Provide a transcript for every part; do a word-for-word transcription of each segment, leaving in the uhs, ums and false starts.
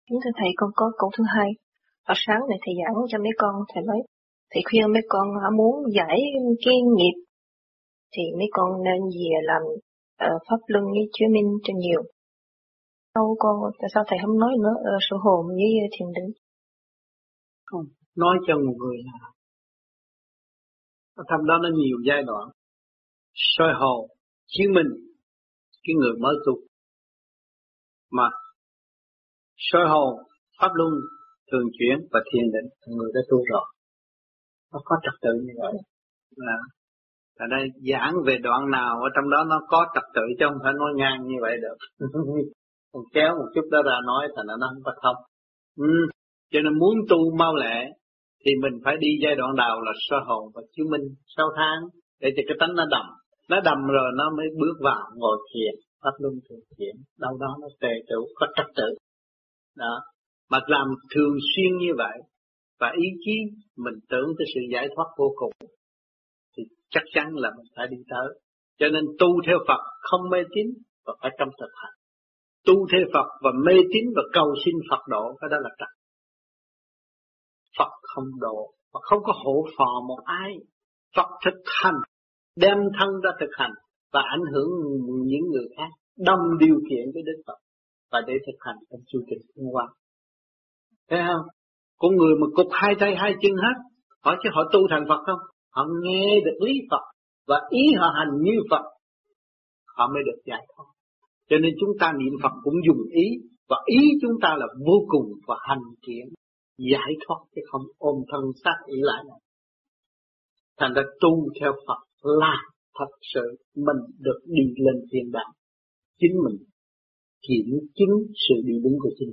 Kính thưa Thầy, con có câu thứ hai. Ở sáng này Thầy giảng cho mấy con, Thầy nói, Thầy khuyên mấy con muốn giải cái nghiệp, thì mấy con nên về làm uh, pháp luân với chứng minh cho nhiều. Sao con, tại sao Thầy không nói nữa uh, sự hồn với thiền định? Không, nói cho một người là ở trong đó nó nhiều giai đoạn. Soi hồn, chứng minh cái người mới tu. Mà soi hồn, pháp luân, thường chuyển và thiền định người đã tu rồi. Nó có trật tự như vậy. Là ở đây giảng về đoạn nào ở trong đó nó có trật tự chứ không phải nói ngang như vậy được. Còn kéo một chút đó ra nói thành nó không có thông. Ừ. Cho nên muốn tu mau lẹ thì mình phải đi giai đoạn đầu là soi hồn và chứng minh sáu tháng để cho cái tánh nó đầm. Nó đầm rồi nó mới bước vào ngồi thiền, pháp luân thường chuyển, đâu đó nó tề tựu có trật tự. Đó. Mà làm thường xuyên như vậy và ý chí mình tưởng tới sự giải thoát vô cùng thì chắc chắn là mình phải đi tới. Cho nên tu theo Phật không mê tín và phải trong thực hành. Tu theo Phật và mê tín và cầu xin Phật độ, cái đó là trật. Phật không độ, Phật không có hộ phò một ai. Phật thực hành, đem thân ra thực hành và ảnh hưởng những người khác, đồng điều kiện với Đức Phật và để thực hành trong chu trình tiến hóa. Thấy không? Con người mà cục hai tay hai chân hết, hỏi chứ họ tu thành Phật không? Họ nghe được lý Phật và ý họ hành như Phật, họ mới được giải thoát. Cho nên chúng ta niệm Phật cũng dùng ý, và ý chúng ta là vô cùng và hành triển giải thoát chứ không ôm thân xác ý lại này. Thành ra tu theo Phật là thật sự mình được đi lên thiên đàng. Chính mình kiểm chứng sự đi đúng của chính.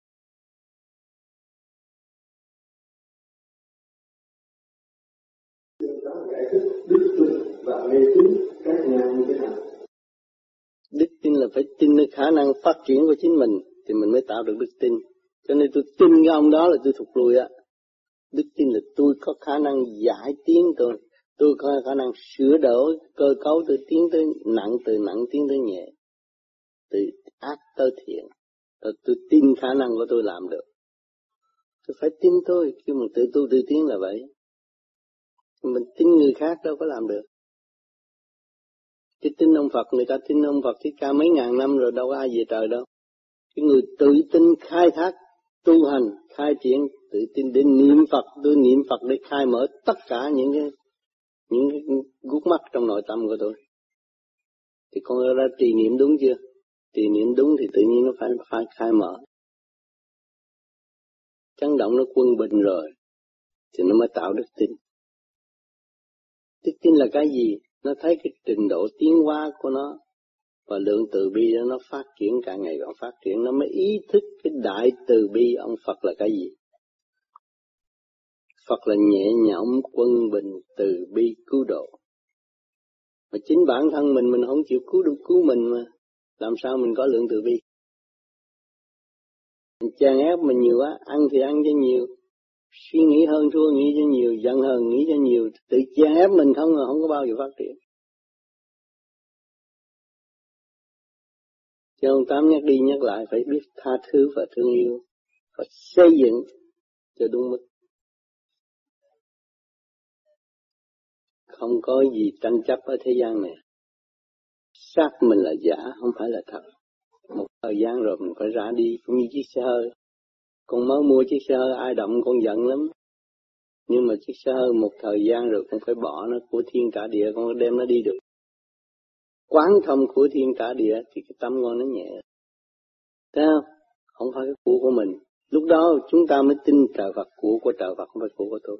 Đức tin và mê tín các nhà như thế nào? Đức tin là phải tin được khả năng phát triển của chính mình thì mình mới tạo được đức tin. Cho nên tôi tin cái ông đó là tôi thụt lùi á. Đức tin là tôi có khả năng giải tiến tôi, tôi có khả năng sửa đổi cơ cấu, tôi tiến tới nặng, từ nặng tiến tới nhẹ, từ ác tới thiện. Rồi tôi tin khả năng của tôi làm được. Tôi phải tin tôi, khi mà tự tu tự tiến là vậy. Mình tin người khác đâu có làm được. Cái tin ông Phật, người ta tin ông Phật Thích Ca mấy ngàn năm rồi, đâu có ai về trời đâu. Cái người tự tin khai thác, tu hành, khai triển, tự tin để niệm Phật, tôi niệm Phật để khai mở tất cả những cái những cái gút mắt trong nội tâm của tôi. Thì con đã trì niệm đúng chưa? Trì niệm đúng thì tự nhiên nó phải, phải khai mở. Chấn động nó quân bình rồi, thì nó mới tạo đức tin. Đức tin là cái gì? Nó thấy cái trình độ tiến hóa của nó và lượng từ bi đó nó phát triển càng ngày càng phát triển, nó mới ý thức cái đại từ bi ông Phật là cái gì. Phật là nhẹ nhõm, quân bình, từ bi, cứu độ. Mà chính bản thân mình mình không chịu cứu được cứu mình mà làm sao mình có lượng từ bi? Mình chèn ép mình nhiều quá, ăn thì ăn cho nhiều, suy nghĩ hơn thua nghĩ cho nhiều, giận hờn nghĩ cho nhiều, tự chèn ép mình không là không có bao giờ phát triển. Cho ông Tám nhắc đi nhắc lại phải biết tha thứ và thương yêu và xây dựng cho đúng mức. Không có gì tranh chấp ở thế gian này. Xác mình là giả, không phải là thật. Một thời gian rồi mình phải rã đi, cũng như chiếc xe hơi. Con mới mua chiếc xe hơi ai động con giận lắm. Nhưng mà chiếc xe hơi một thời gian rồi con phải bỏ nó, của thiên cả địa, con đem nó đi được. Quán thông của thiên cả địa thì cái tâm con nó nhẹ. Thấy không? Không phải cái của của mình. Lúc đó chúng ta mới tin trời Phật, của của trời Phật, không phải của của tôi.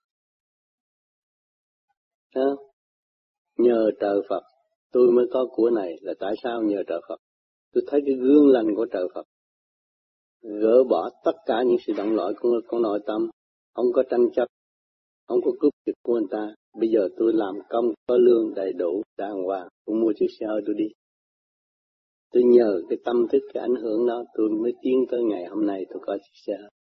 Thấy không? Nhờ trời Phật tôi mới có của này, là tại sao nhờ trời Phật? Tôi thấy cái gương lành của trời Phật gỡ bỏ tất cả những sự động loạn của, của nội tâm, không có tranh chấp, không có cướp giật của người ta. Bây giờ tôi làm công có lương đầy đủ đàng hoàng, tôi mua chiếc xe hơi tôi đi. Tôi nhờ cái tâm thức, cái ảnh hưởng đó, tôi mới tiến tới ngày hôm nay tôi có chiếc xe hơi.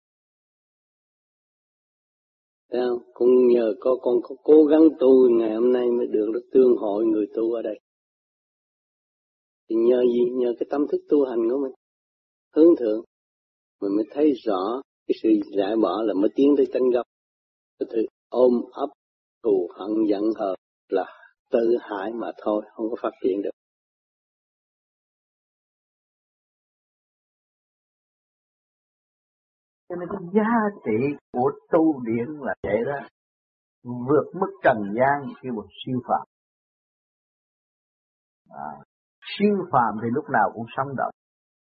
Thấy không? Cũng nhờ có con có cố gắng tu ngày hôm nay mới được được tương hội người tu ở đây. Thì nhờ gì? Nhờ cái tâm thức tu hành của mình hướng thượng. mình mới thấy rõ cái sự giải bỏ là mới tiến tới tánh gốc. Cái thứ ôm ấp thù hận giận hờn là tự hại mà thôi, không có phát triển được. Cho nên cái giá trị của tu điển là vậy đó, vượt mức trần gian kêu bằng siêu phàm. À, siêu phàm thì lúc nào cũng sống động.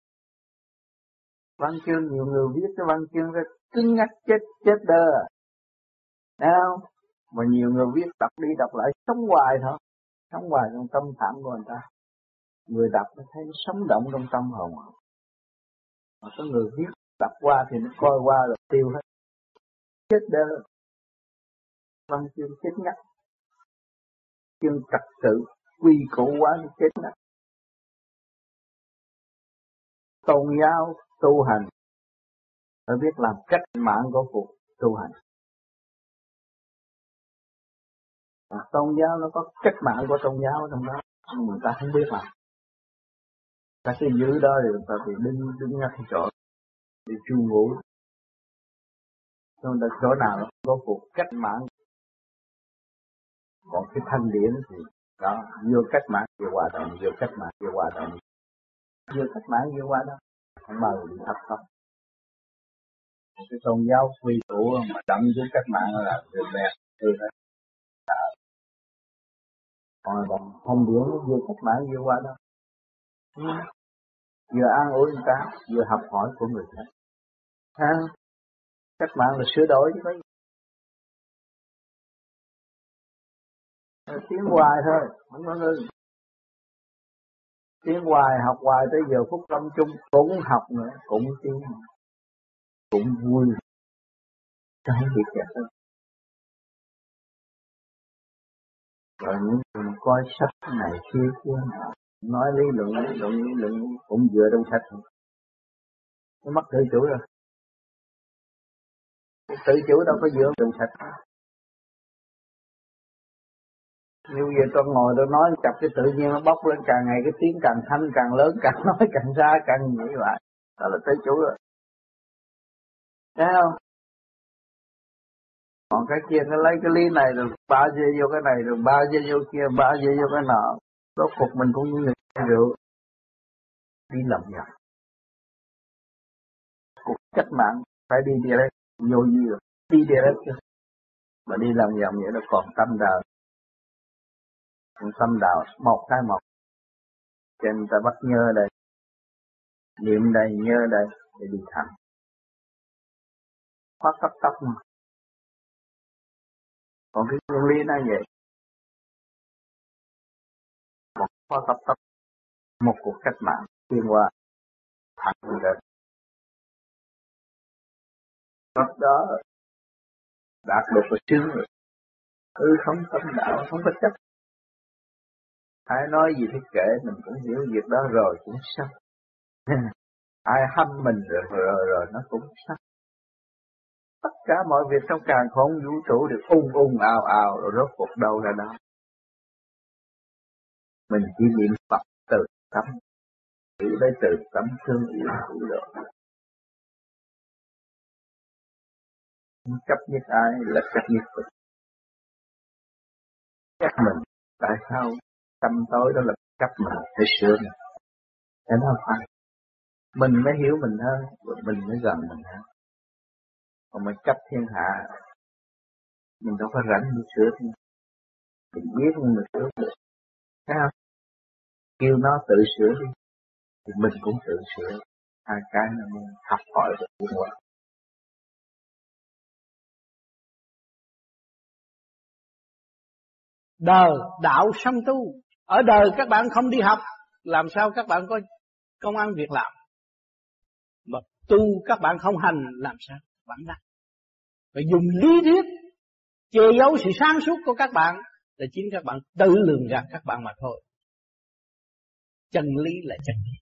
Văn chương, nhiều người viết cái văn chương ra cứng nhắc chết chết đơ, thấy không? Mà nhiều người viết đọc đi đọc lại sống hoài thôi, sống hoài trong tâm thảm của người ta. Người đọc nó thấy nó sống động trong tâm hồn. Mà có người viết đọc qua thì nó coi qua rồi tiêu hết, chết đơ. Văn chương chết ngắt, chương trật tự quy củ quá nó chết ngắt. Tôn giáo tu hành phải biết làm cách mạng của cuộc tu hành. À, tôn giáo nó có cách mạng của tôn giáo trong đó, nhưng người ta không biết làm. Ta cứ giữ đó thì người ta bị đứng đứng ngay cái chỗ để chu ngủ. Trong đó chỗ nào nó có cuộc cách mạng. Còn cái thanh điển thì đó, vừa cách mạng vừa hòa đồng, vừa cách mạng vừa hòa đồng, vừa cách mạng vừa hòa đồng, không bao giờ bị thất vọng. Cái tôn giáo quy tụ mà đậm với cách mạng là người bẹt từ đó. Còn bằng thanh điển vừa cách mạng vừa hòa đồng, vừa an ủi người ta, vừa học hỏi của người khác. Ha? Cách mạng là sửa đổi chứ có gì. Tiến hoài thôi, không có ngưng. Tiến hoài, học hoài tới giờ phút lâm chung cũng học nữa, cũng tiến, cũng vui. Cái việc kẹt đó. Rồi những người coi sách này kia kia nào, nói lý luận, lý luận, lý luận cũng dựa trong sách thôi. Nó mất tự chủ rồi. Tự chủ đâu có dựa trong sách. Như vậy tôi ngồi tôi nói chập cái tự nhiên nó bốc lên, càng ngày cái tiếng càng thanh, càng lớn, càng nói càng xa, càng nghĩ lại. Đó là tự chủ rồi. Thấy không? Còn cái kia nó lấy cái lý này rồi ba dê vô cái này, rồi ba dê vô kia, ba dê vô cái nọ. Rốt cuộc mình cũng như người rượu. Đi lầm nhầm. Cuộc cách mạng phải đi đi đấy, vô gì rồi. Đi đi đấy chứ. Mà đi làm nhầm vậy nó còn tâm đạo. Tâm đạo một cái một. Cho nên ta bắt nhớ đây, niệm đây, nhớ đây để đi thẳng. Khoác tóc tóc mà. Còn cái nguyên lý nó vậy. Một khoác tóc tóc, một cuộc cách mạng xuyên qua thẳng lên. Lúc đó đạt được một chương rồi. Ừ, không tâm đạo, không có chấp. Ai nói gì thì kể, mình cũng hiểu việc đó rồi cũng xong. Ai hâm mình rồi, rồi rồi rồi nó cũng xong. Tất cả mọi việc trong càn khôn vũ trụ đều ung ung ào ào rồi rốt cuộc đâu ra đó. Mình chỉ niệm Phật từ tâm, chỉ lấy từ tâm thương yêu hữu độ. Chấp nhất ai là chấp nhất Phật. Chấp mình, tại sao tâm tối đó là chấp mình phải sửa mình. Thế nó không phải. Mình mới hiểu mình hơn, mình mới gần mình hơn. Còn mình chấp thiên hạ, mình đâu có rảnh đi sửa thiên. Mình biết mình sửa được. Thấy không? Kêu nó tự sửa đi, thì mình cũng tự sửa. Hai cái nó mới học hỏi được tiến hóa. Đời đạo song tu. Ở đời các bạn không đi học, làm sao các bạn có công ăn việc làm? Mà tu các bạn không hành, làm sao bạn đắc? Phải dùng lý thuyết che giấu sự sáng suốt của các bạn, là chính các bạn tự lường gạt các bạn mà thôi. Chân lý là chân lý.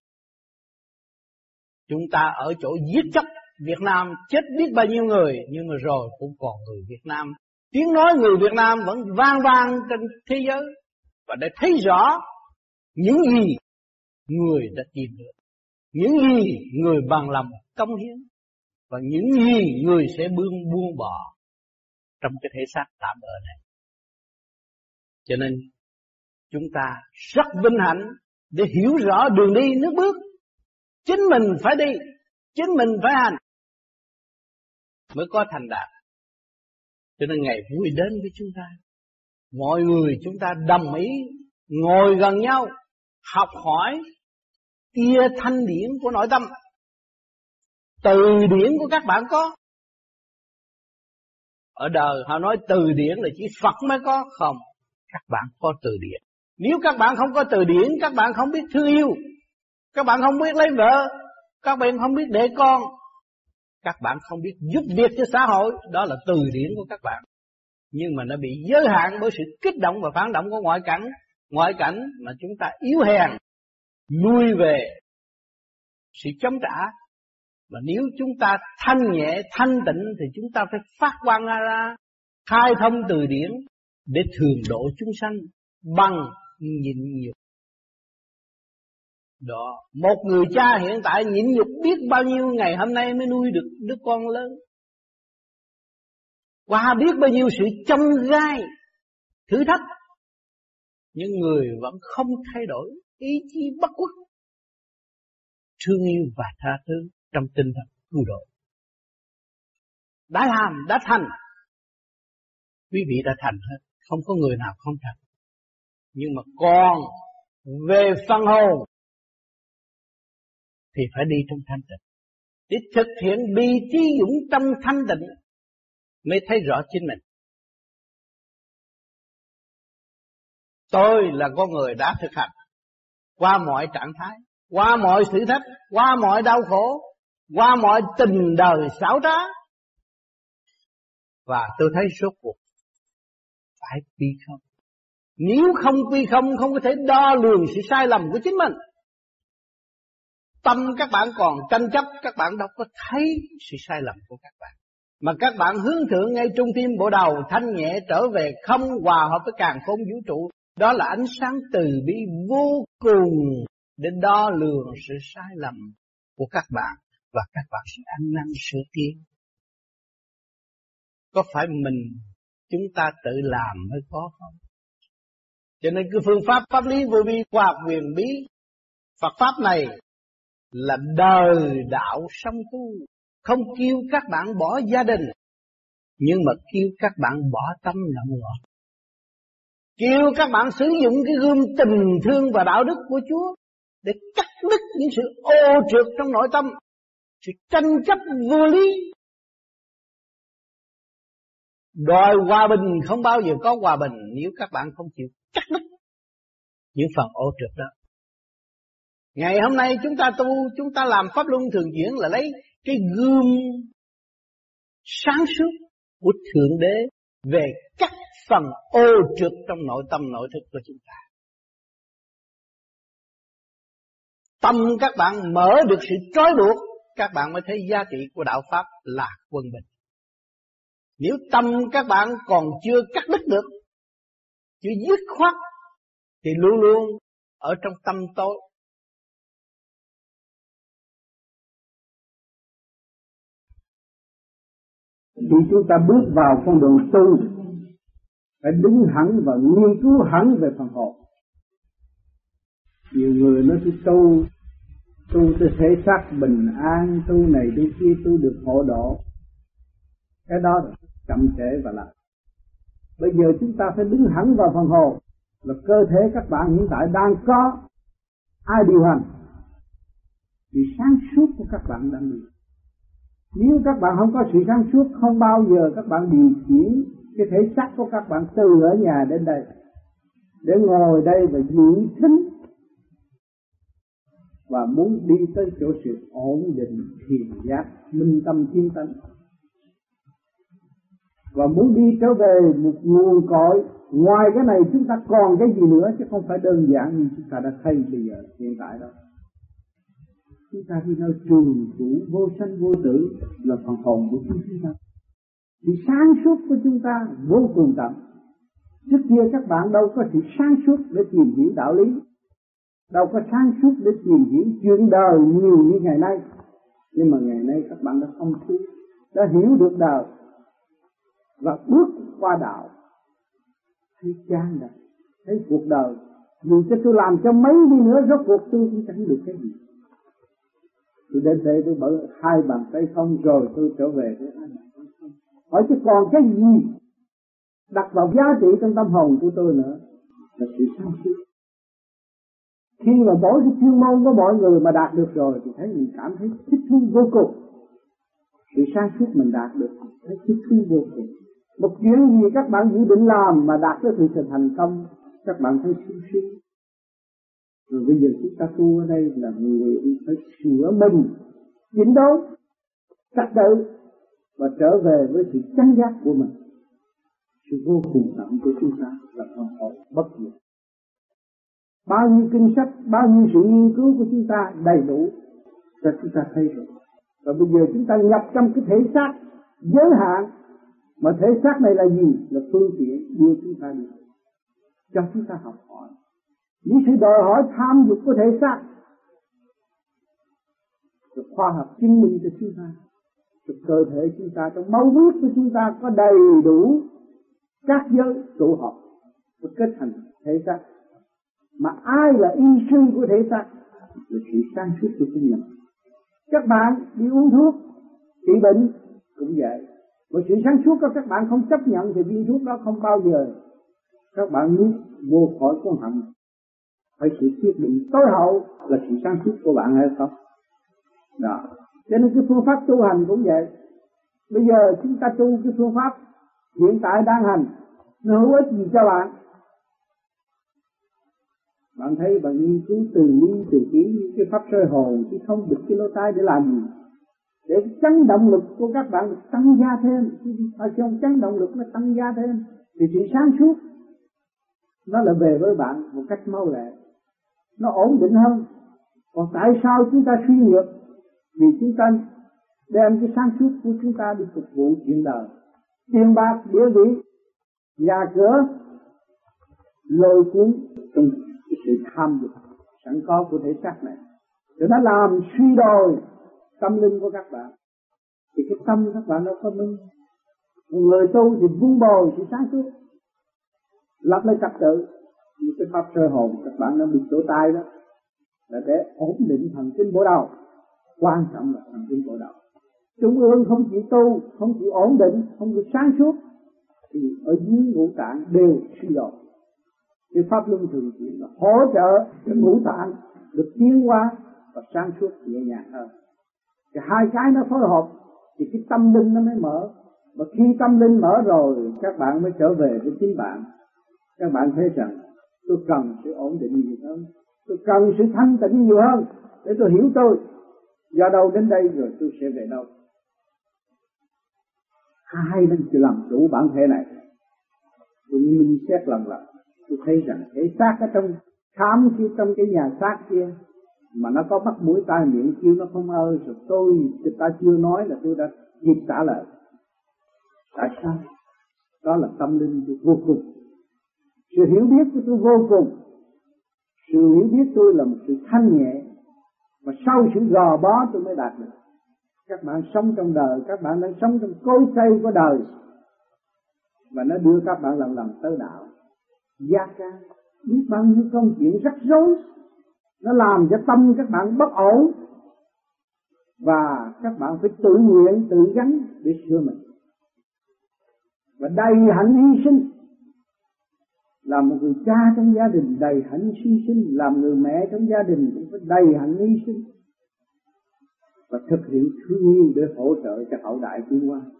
Chúng ta ở chỗ giết chóc Việt Nam chết biết bao nhiêu người, nhưng mà rồi cũng còn người Việt Nam. Tiếng nói người Việt Nam vẫn vang vang trên thế giới. Và để thấy rõ những gì người đã tìm được, những gì người bằng lòng công hiến. và những gì người sẽ buông buông bỏ trong cái thể xác tạm bợ này. Cho nên chúng ta rất vinh hạnh để hiểu rõ đường đi nước bước. Chính mình phải đi, chính mình phải hành mới có thành đạt. Cho nên ngày vui đến với chúng ta. Mọi người chúng ta đồng ý ngồi gần nhau, học hỏi tia thanh điển của nội tâm. Từ điển của các bạn có. Ở đời họ nói từ điển là chỉ Phật mới có. Không, các bạn có từ điển. Nếu các bạn không có từ điển, các bạn không biết thương yêu, các bạn không biết lấy vợ, các bạn không biết để con, các bạn không biết giúp việc cho xã hội. Đó là từ điển của các bạn. Nhưng mà nó bị giới hạn bởi sự kích động và phản động của ngoại cảnh. Ngoại cảnh mà chúng ta yếu hèn, lui về sự chống trả. Mà nếu chúng ta thanh nhẹ, thanh tịnh thì chúng ta phải phát quang ra, khai thông từ điển để thường độ chúng sanh bằng nhịn nhục. Đó, một người cha hiện tại nhịn nhục biết bao nhiêu ngày hôm nay mới nuôi được đứa con lớn. Qua biết bao nhiêu sự chông gai, thử thách, nhưng người vẫn không thay đổi ý chí bất khuất, thương yêu và tha thứ trong tinh thần cứu độ. Đã làm, đã thành. Quý vị đã thành hết, không có người nào không thành. Nhưng mà còn về phần hồn thì phải đi trong thanh tịnh, để thực hiện bi trí dũng trong thanh tịnh mới thấy rõ chính mình. Tôi là con người đã thực hành qua mọi trạng thái, qua mọi thử thách, qua mọi đau khổ, qua mọi tình đời xảo trá, và tôi thấy rốt cuộc phải quy không. Nếu không quy không, không có thể đo lường sự sai lầm của chính mình. Tâm các bạn còn tranh chấp, các bạn đâu có thấy sự sai lầm của các bạn. Mà các bạn hướng thượng ngay trung tim bộ đầu, thanh nhẹ trở về không, hòa hợp với càn khôn vũ trụ. Đó là ánh sáng từ bi vô cùng để đo lường sự sai lầm của các bạn, và các bạn sẽ ăn năn sửa tiến. Có phải mình chúng ta tự làm mới có không? Cho nên cái phương pháp pháp lý vô vi, khoa học huyền bí, Phật pháp này là đời đạo song tu. Không kêu các bạn bỏ gia đình, nhưng mà kêu các bạn bỏ tâm lòng ngọt. Kêu các bạn sử dụng cái gươm tình thương và đạo đức của Chúa để cắt đứt những sự ô trượt trong nội tâm, sự tranh chấp vô lý. Đòi hòa bình không bao giờ có hòa bình nếu các bạn không chịu cắt đứt những phần ô trượt đó. Ngày hôm nay chúng ta tu, chúng ta làm pháp luân thường chuyển là lấy cái gươm sáng suốt của Thượng Đế về cắt phần ô trượt trong nội tâm nội thức của chúng ta. Tâm các bạn mở được sự trói buộc, các bạn mới thấy giá trị của đạo Pháp là quân bình. Nếu tâm các bạn còn chưa cắt đứt được, chưa dứt khoát, thì luôn luôn ở trong tâm tối. Khi chúng ta bước vào con đường tu, phải đứng hẳn và nghiên cứu hẳn về phần hồn. Nhiều người nói tôi tu, tu tôi thể xác bình an, tu này tu kia, tu được hộ độ. Cái đó là chậm trễ và lại. Bây giờ chúng ta phải đứng hẳn vào phần hồn, là cơ thể các bạn hiện tại đang có ai điều hành, vì sáng suốt của các bạn đang đi. Nếu các bạn không có sự sáng suốt, không bao giờ các bạn điều khiển cái thể xác của các bạn từ ở nhà đến đây, để ngồi đây và dưỡng thính, và muốn đi tới chỗ sự ổn định, thiền giác, minh tâm thiên tánh, và muốn đi trở về một nguồn cội. Ngoài cái này chúng ta còn cái gì nữa, chứ không phải đơn giản như chúng ta đã thấy bây giờ hiện tại đó. Chúng ta đi nơi trường cửu vô sanh vô tử là phần hồn của chúng ta. Thì sáng suốt của chúng ta vô cùng tận. Trước kia các bạn đâu có sự sáng suốt để tìm hiểu đạo lý, đâu có sáng suốt để tìm hiểu chuyện đời nhiều như ngày nay. Nhưng mà ngày nay các bạn đã thông suốt, đã hiểu được đời và bước qua đạo, thấy chán rồi, thấy cuộc đời dù cho tôi làm cho mấy đi nữa rốt cuộc tôi cũng chẳng được cái gì. Tôi đến đây tôi mở hai bàn tay không rồi tôi trở về với hai bàn tay không. Hỏi chứ còn cái gì đặt vào giá trị trong tâm hồn của tôi nữa là sự sáng suốt. Khi mà mỗi cái chuyên môn của mọi người mà đạt được rồi thì thấy mình cảm thấy thích thú vô cùng. Sự sáng suốt mình đạt được thấy thích thú vô cùng. Một chuyện gì các bạn dự định làm mà đạt tới sự thành công, các bạn thấy sung sướng. Rồi bây giờ chúng ta tu ở đây là người phải sửa mình, chỉnh đốn, trật tự và trở về với sự chánh giác của mình. Sự vô cùng tận của chúng ta là phần hồn bất diệt. Bao nhiêu kinh sách, bao nhiêu sự nghiên cứu của chúng ta đầy đủ cho chúng ta thấy rồi. Và bây giờ chúng ta nhập trong cái thể xác giới hạn, mà thể xác này là gì? Là phương tiện đưa chúng ta đi, cho chúng ta học hỏi. Những sự đòi hỏi tham dục của thể xác, rồi khoa học chứng minh cho chúng ta, rồi cơ thể chúng ta trong máu huyết của chúng ta có đầy đủ các giới tụ hợp và kết thành thể xác. Mà ai là y sư của thể xác? Là sự sáng suốt của chính mình. Các bạn đi uống thuốc trị bệnh cũng vậy, mà sự sáng suốt của các bạn không chấp nhận thì viên thuốc đó không bao giờ các bạn nuốt vô khỏi con họng. Phải sự quyết định tối hậu là sự sáng suốt của bạn hay không? Đó. Cho nên cái phương pháp tu hành cũng vậy. Bây giờ chúng ta tu cái phương pháp hiện tại đang hành, nó hữu ích gì cho bạn? Bạn thấy bạn nghiên cứu từ ly từ ký cái pháp soi hồn chứ không được cái lỗ tai để làm gì? Để chấn động lực của các bạn được tăng gia thêm. Phải không? Chấn động lực nó tăng gia thêm thì sự sáng suốt nó là về với bạn một cách mau lẹ, nó ổn định hơn. Còn tại sao chúng ta suy nhược? Vì chúng ta đem cái sáng suốt của chúng ta đi phục vụ chuyện đời, tiền bạc, địa vị, nhà cửa, lôi cuốn trong cái sự tham dục sẵn có của thể xác này, rồi nó làm suy đồi tâm linh của các bạn. Thì cái tâm các bạn đâu có minh. Một người tu thì vun bồi sự sáng suốt, lập lại trật tự. Như cái pháp sơ hồn các bạn đã bị chỗ tai đó là để ổn định thần kinh bộ đầu. Quan trọng là thần kinh bộ đầu. Trung ương không chịu tu, không chịu ổn định, không chịu sáng suốt thì ở dưới ngũ tạng đều suy đồi. Cái pháp luân thường chuyển là hỗ trợ cái ngũ tạng được tiến hóa và sáng suốt nhẹ nhàng hơn. Thì hai cái nó phối hợp thì cái tâm linh nó mới mở. Và khi tâm linh mở rồi các bạn mới trở về với chính bạn. Các bạn thấy rằng tôi cần sự ổn định nhiều hơn, tôi cần sự thanh tịnh nhiều hơn để tôi hiểu tôi do đâu đến đây rồi tôi sẽ về đâu. Hai bên chỉ làm chủ bản thể này. Tôi minh xét lần lần, tôi thấy rằng thể xác ở trong khám kia, trong cái nhà xác kia mà nó có mắt mũi tai miệng kêu nó không ơi, rồi tôi người ta chưa nói là tôi đã kịp trả lời. Tại sao? Đó là tâm linh tôi vô cùng. Sự hiểu biết của tôi vô cùng. Sự hiểu biết tôi là một sự thanh nhẹ, mà sau sự gò bó tôi mới đạt được. Các bạn sống trong đời, các bạn đang sống trong cối xay của đời, và nó đưa các bạn lần lần tới đạo. Gia ca, biết bao nhiêu công chuyện rắc rối, nó làm cho tâm các bạn bất ổn, và các bạn phải tự nguyện, tự gánh để sửa mình. Và đầy hạnh hy sinh. Làm một người cha trong gia đình đầy hạnh hy sinh, làm người mẹ trong gia đình cũng phải đầy hạnh hy sinh, và thực hiện thương yêu để hỗ trợ cho hậu đại tiến hóa.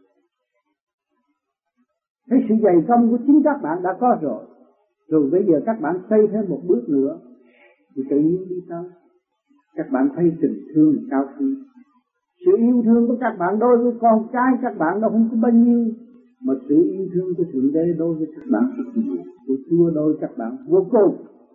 Cái sự dày công của chính các bạn đã có rồi, rồi bây giờ các bạn xây thêm một bước nữa thì tự nhiên đi tới. Các bạn thấy tình thương cao quý. Sự yêu thương của các bạn đối với con cái các bạn nó không có bao nhiêu, mà sự yêu thương của Thượng Đế đối với các bạn rất nhiều. Tôi thua đôi các bạn vô cùng.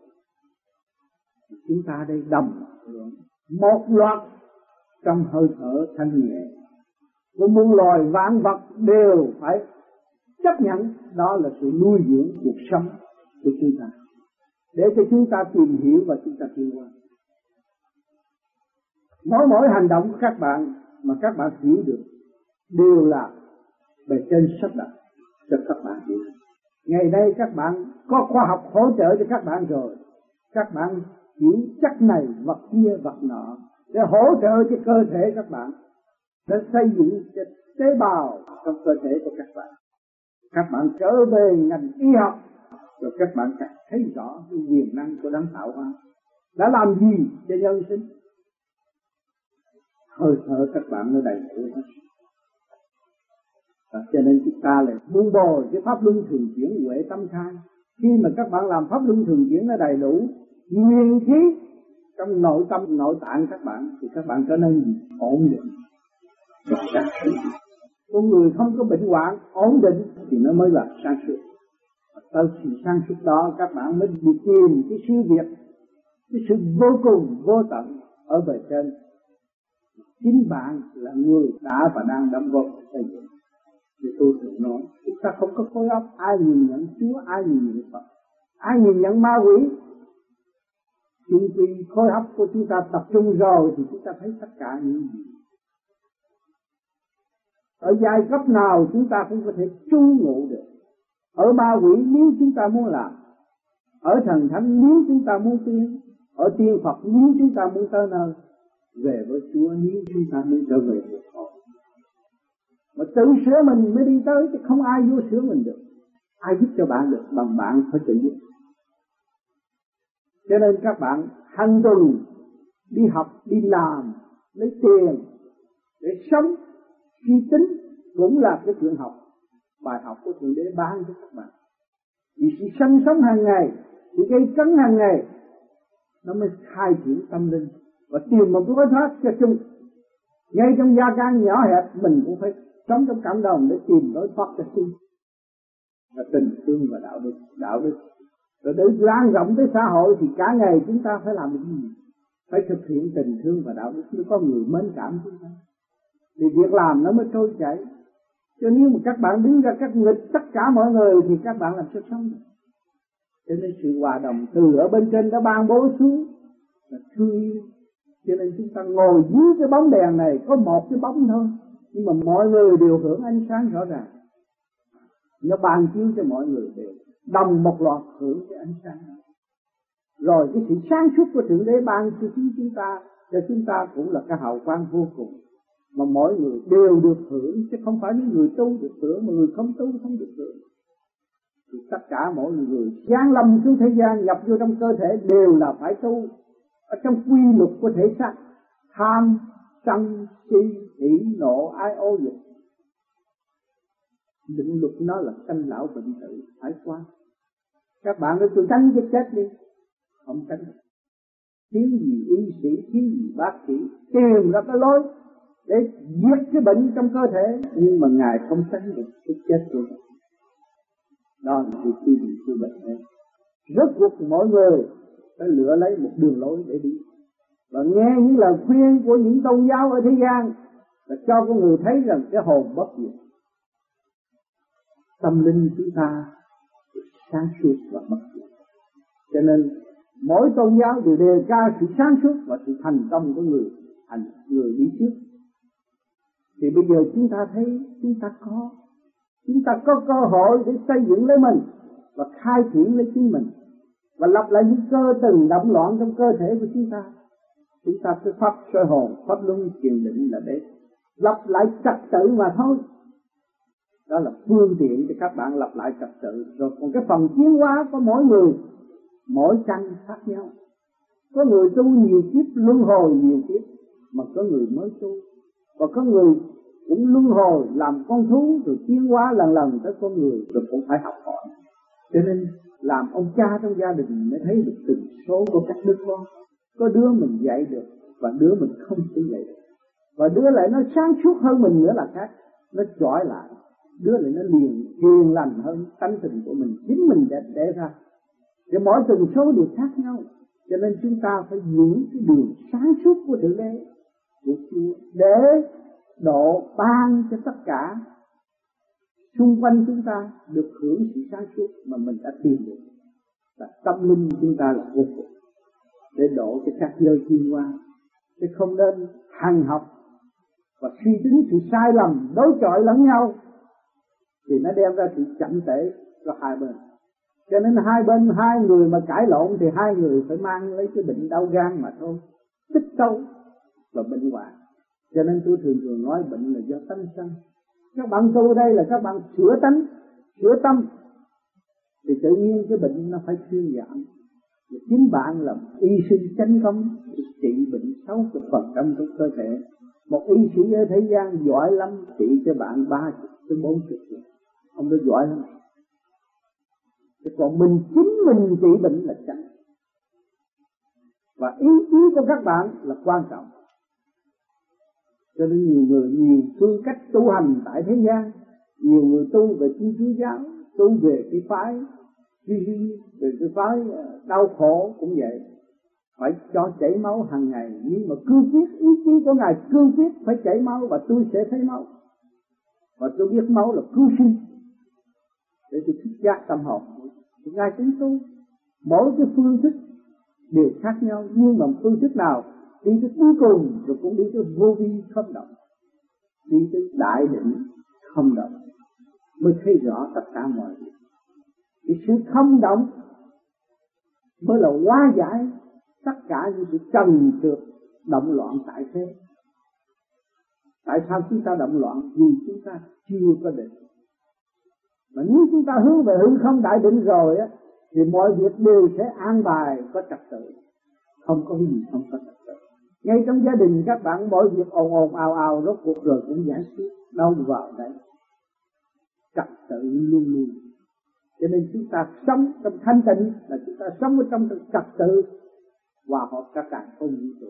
Chúng ta đây đồng một loạt trong hơi thở thanh nhẹ của muôn loài vạn vật đều phải chấp nhận đó là sự nuôi dưỡng cuộc sống của chúng ta, để cho chúng ta tìm hiểu và chúng ta tiến hóa. Mỗi mỗi hành động của các bạn mà các bạn hiểu được đều là bề trên sắp đặt cho các bạn hiểu. Ngày nay các bạn có khoa học hỗ trợ cho các bạn rồi, các bạn hiểu chất này vật kia vật nọ để hỗ trợ cho cơ thể các bạn, để xây dựng cho tế bào trong cơ thể của các bạn. Các bạn trở về ngành y học rồi các bạn càng thấy rõ cái quyền năng của đấng tạo hóa đã làm gì cho nhân sinh. Hơi thở các bạn nó đầy đủ hết. Và cho nên chúng ta lại buông bồi cái pháp luân thường chuyển huệ tâm khai. Khi mà các bạn làm pháp luân thường chuyển nó đầy đủ, nguyên khí trong nội tâm nội tạng các bạn thì các bạn trở nên ổn định. Con người không có bệnh hoạn ổn định thì nó mới là sáng suốt. Tới sự sáng suốt đó các bạn mới đi tìm cái siêu việt, cái sự vô cùng vô tận ở bề trên. Chính bạn là người đã và đang đóng góp xây dựng. Thì tôi thường nói, chúng ta không có khối óc, ai nhìn nhận Chúa, ai nhìn nhận Phật, ai nhìn nhận ma quỷ. Chung quy khối óc của chúng ta tập trung rồi thì chúng ta thấy tất cả những gì. Ở giai cấp nào chúng ta cũng có thể trú ngụ được. Ở ma quỷ nếu chúng ta muốn làm, ở thần thánh nếu chúng ta muốn tiến, ở tiên Phật nếu chúng ta muốn tới nơi, về với Chúa nếu chúng ta muốn trở về một hồn. Mà tự sửa mình mới đi tới, chứ không ai vô sửa mình được. Ai giúp cho bạn được bằng bạn phải tự giúp. Cho nên các bạn hàng tuần đi học, đi làm, lấy tiền để sống, suy tính cũng là cái chuyện học. Bài học của Thượng Đế ban cho các bạn. Vì sự sanh sống hàng ngày, sự gây cấn hàng ngày, nó mới khai triển tâm linh và tìm một lối thoát cho chung. Ngay trong gia can nhỏ hẹp mình cũng phải sống trong cảm động để tìm lối thoát cho chung. Là tình thương và đạo đức, đạo đức. Rồi để lan rộng tới xã hội thì cả ngày chúng ta phải làm cái gì? Phải thực hiện tình thương và đạo đức mới có người mến cảm chúng ta. Thì việc làm nó mới trôi chảy. Cho nếu mà các bạn đứng ra các nghịch tất cả mọi người thì các bạn làm sao sống được? Cho nên sự hòa đồng từ ở bên trên đã ban bố xuống là thương yêu. Cho nên chúng ta ngồi dưới cái bóng đèn này có một cái bóng thôi, nhưng mà mọi người đều hưởng ánh sáng rõ ràng. Nó ban chiếu cho mọi người đều đồng một loạt hưởng cái ánh sáng đó. Rồi cái sự sáng suốt của Thượng Đế ban cho chính chúng ta, cho chúng ta cũng là cái hào quang vô cùng. Mà mỗi người đều được hưởng, chứ không phải những người tu được hưởng, mà người không tu không được hưởng. Thì tất cả mỗi người giáng lâm xuống thế gian, nhập vô trong cơ thể đều là phải tu. Ở trong quy luật của thể xác, tham, sân, si, hỉ, nộ, ái, ô dục. Định luật nó là sanh lão bệnh tử, phải qua. Các bạn nói tôi tránh cái chết đi, không tránh được. Thiếu gì y sĩ, thiếu gì bác sĩ, tìm ra cái lối để giết cái bệnh trong cơ thể, nhưng mà Ngài không tránh được cái chết của mình. Đó là sự quy định của bệnh này. Rốt cuộc mỗi người phải lựa lấy một đường lối để đi. Và nghe những lời khuyên của những tôn giáo ở thế gian là cho con người thấy rằng cái hồn bất diệt. Tâm linh chúng ta sáng suốt và bất diệt. Cho nên mỗi tôn giáo đều đề cao sự sáng suốt và sự thành công của người thành người đi trước. Thì bây giờ chúng ta thấy chúng ta có chúng ta có cơ hội để xây dựng lấy mình và khai triển lấy chính mình và lập lại những cơ từng động loạn trong cơ thể của chúng ta. Chúng ta cứ pháp soi hồn, pháp luân thiền định là để lập lại trật tự mà thôi. Đó là phương tiện cho các bạn lập lại trật tự. Rồi còn cái phần tiến hóa của mỗi người, mỗi căn khác nhau. Có người tu nhiều kiếp, luân hồi nhiều kiếp, mà có người mới tu. Và có người cũng luân hồi làm con thú rồi tiến hóa lần lần tới con người, rồi cũng phải học hỏi. Cho nên làm ông cha trong gia đình mới thấy được từng số của các đứa con. Có đứa mình dạy được và đứa mình không thể dạy được. Và đứa lại nó sáng suốt hơn mình nữa là khác. Nó chọi lại. Đứa lại nó liền hiền lành hơn tánh tình của mình. Chính mình đã để ra. Thì mỗi từng số đều khác nhau. Cho nên chúng ta phải giữ cái đường sáng suốt của Thượng Đế, của Chúa, để độ ban cho tất cả xung quanh chúng ta được hưởng sự sáng suốt mà mình đã tìm được. Và tâm linh chúng ta là vô cùng để độ cho các giới thiên hoa, chứ không nên hằng học và suy tính sự sai lầm đối chọi lẫn nhau, thì nó đem ra sự chậm trễ cho hai bên. Cho nên hai bên hai người mà cãi lộn thì hai người phải mang lấy cái bệnh đau gan mà thôi, tích sâu và bệnh hoạn. Cho nên tôi thường thường nói bệnh là do tánh sanh. Các bạn tu đây là các bạn sửa tánh, sửa tâm, thì tự nhiên cái bệnh nó phải thuyên giảm. Và chính bạn là y sinh chánh công trị bệnh sáu mươi phần trăm trong cơ thể. Một y sĩ ở thế gian giỏi lắm trị cho bạn ba mươi tới bốn mươi, ông đó giỏi lắm. Thì còn mình chính mình trị bệnh là chánh. Và ý chí của các bạn là quan trọng. Cho nên nhiều người nhiều phương cách tu hành tại thế gian. Nhiều người tu về Thiên Chúa giáo, tu về cái phái về cái phái đau khổ cũng vậy, phải cho chảy máu hàng ngày. Nhưng mà cương quyết, ý chí của Ngài cương quyết phải chảy máu, và tôi sẽ thấy máu. Và tôi biết máu là cứu sinh, để tôi thức giác tâm hồn. Thì Ngài cũng tu, mỗi cái phương thức đều khác nhau, nhưng mà phương thức nào đi tới cuối cùng rồi cũng đi tới vô vi không động, đi tới đại định không động, mới thấy rõ tất cả mọi việc. Cái sự không động mới là hóa giải tất cả những sự trần trượt động loạn tại thế. Tại sao chúng ta động loạn? Vì chúng ta chưa có định. Mà nếu chúng ta hướng về hư không đại định rồi á, thì mọi việc đều sẽ an bài có trật tự. Không có gì không có trật tự. Ngay trong gia đình các bạn mọi việc ồn ồn ào ào, rốt cuộc rồi cũng giải quyết đâu vào đấy. Trật tự luôn luôn. Cho nên chúng ta sống trong thanh tịnh là chúng ta sống ở trong trật tự hòa hợp cả cả không vũ trụ.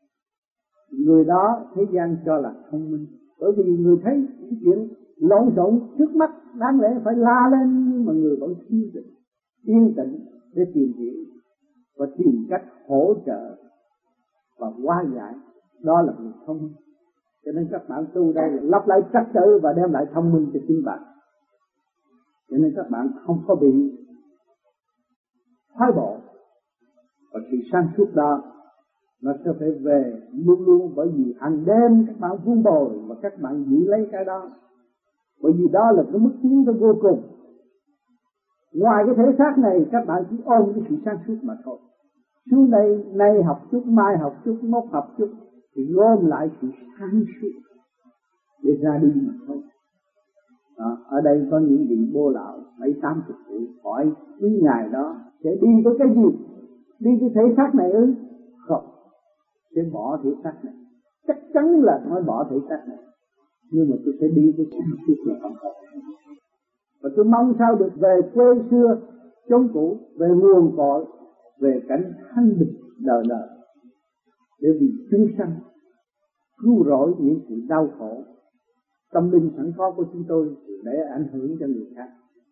Người đó thế gian cho là thông minh, bởi vì người thấy những chuyện lộn xộn trước mắt đáng lẽ phải la lên, nhưng mà người vẫn thiền định, yên tĩnh để tìm hiểu và tìm cách hỗ trợ và hóa giải. Đó là người thông minh. Cho nên các bạn tu đây là lắp lại trật tự và đem lại thông minh cho chính bạn. Cho nên các bạn không có bị thoái bộ, và sự sáng suốt đó nó sẽ phải về luôn luôn, bởi vì hàng đêm các bạn vun bồi và các bạn giữ lấy cái đó, bởi vì đó là cái mức tiến tới vô cùng. Ngoài cái thể xác này các bạn chỉ ôm cái sự sáng suốt mà thôi. Xuống đây nay học chút, mai học chút, mốt học chút, thì gom lại sự sáng suốt để ra đi mà thôi. Đó, ở đây có những vị bô lão mấy tám chục tuổi hỏi quý ngài đó sẽ đi với cái gì? Đi cái thể xác này ư? Không, sẽ bỏ thể xác này. Chắc chắn là nói bỏ thể xác này, nhưng mà tôi sẽ đi với sáng suốt là không có. Và tôi mong sao được về quê xưa chốn cũ, về nguồn cội, về cảnh thanh bình đời đời, để vì chúng sanh cứu rỗi những sự đau khổ tâm linh sẵn có của chúng tôi để ảnh hưởng cho người khác.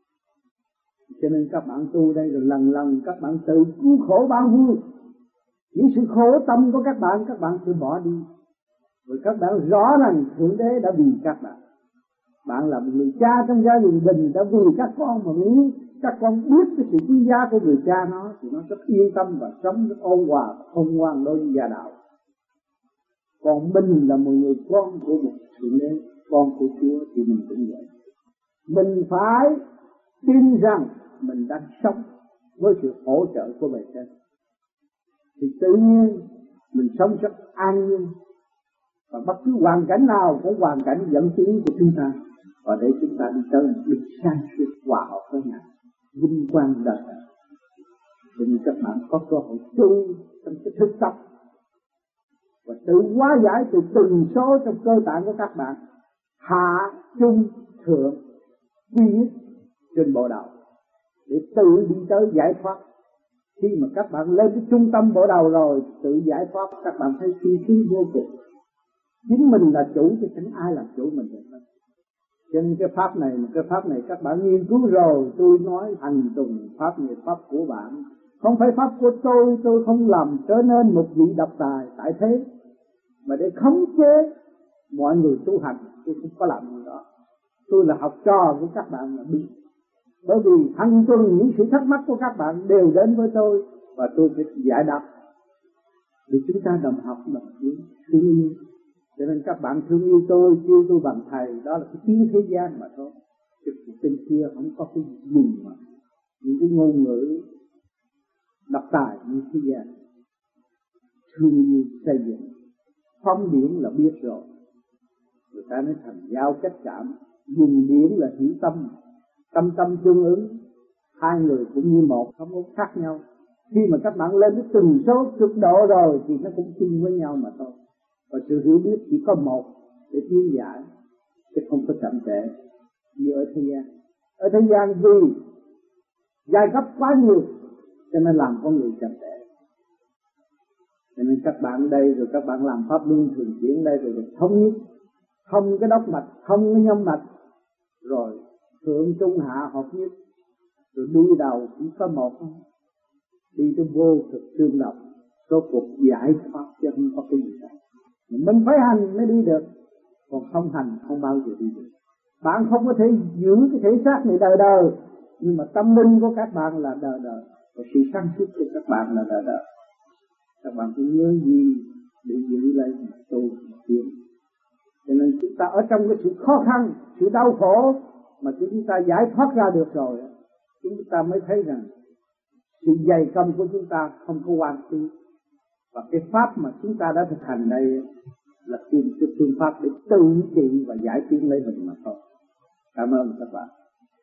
Cho nên các bạn tu đây rồi lần lần các bạn tự cứu khổ bao vui. Những sự khổ tâm của các bạn, các bạn cứ bỏ đi. Rồi các bạn rõ rằng Thượng Đế đã vì các bạn. Bạn là một người cha trong gia đình bình đã vì các con, mà nếu các con biết cái sự quý giá của người cha nó, thì nó rất yên tâm và sống rất ôn hòa, không ngoan đối với gia đạo. Còn mình là một người con của một Thượng Đế, con của Chúa, thì mình cũng vậy. Mình phải tin rằng mình đang sống với sự hỗ trợ của bề trên, thì tự nhiên mình sống rất an nhiên, và bất cứ hoàn cảnh nào cũng hoàn cảnh dẫn tiến của chúng ta, và để chúng ta đi tới một đích sáng suốt hòa hợp với Ngài, vinh quang đời đời. Cho nên các bạn có cơ hội tu trong cái thực tập và tự hóa giải từ từng số trong cơ tạng của các bạn, hạ trung thượng duy nhất trên bộ đầu, để tự đi tới giải thoát. Khi mà các bạn lên cái trung tâm bộ đầu rồi, tự giải thoát, các bạn thấy suy khí vô cùng. Chính mình là chủ chứ chẳng ai làm chủ mình được. Cho nên cái pháp này, cái pháp này các bạn nghiên cứu rồi, tôi nói hành tùng pháp này, pháp của bạn, không phải pháp của tôi. Tôi không làm trở nên một vị độc tài tại thế, mà để khống chế mọi người tu hành, tôi không có làm gì đó. Tôi là học trò của các bạn mà biết. Bởi vì hàng tuần những sự thắc mắc của các bạn đều đến với tôi, và tôi phải giải đáp. Vì chúng ta đồng học, đồng chí, thương yêu, Cho nên các bạn thương yêu tôi, kêu tôi bằng thầy, đó là cái tiếng thế gian mà thôi. Chứ trên kia không có cái gì mà những cái ngôn ngữ độc tài như thế gian. Thương yêu xây dựng, phong điển là biết rồi, người ta nói thành giao cách cảm, dùng điển là hiểu tâm, tâm tâm tương ứng, hai người cũng như một, không có khác nhau. Khi mà các bạn lên đến từng số cực độ rồi thì nó cũng chung với nhau mà thôi. Và sự hiểu biết chỉ có một để tiến giải, chứ không có chậm trễ như ở thế gian. Ở thế gian vì giai cấp quá nhiều cho nên làm con người chậm trễ. Cho nên các bạn đây rồi các bạn làm pháp luân thường chuyển đây rồi, rồi thống nhất, thông cái đốc mạch, thông cái nhân mạch, rồi thượng trung hạ hợp nhất, rồi đuôi đầu chỉ có một không, đi tới vô thực tương đồng, số cuộc giải thoát chứ không có cái gì cả. Mình phải hành mới đi được, còn không hành không bao giờ đi được. Bạn không có thể giữ cái thể xác này đời đời, nhưng mà tâm linh của các bạn là đời đời, và sự sáng suốt của các bạn là đời đời. Các bạn phải nhớ gì để giữ lấy mà tu mà tiến. Cho nên chúng ta ở trong cái sự khó khăn, sự đau khổ mà chúng ta giải thoát ra được rồi, chúng ta mới thấy rằng sự dày công của chúng ta không có quan phí. Và cái pháp mà chúng ta đã thực hành đây là tìm cái phương pháp để tự trị và giải tiến lấy mình mà thôi. Cảm ơn các bạn.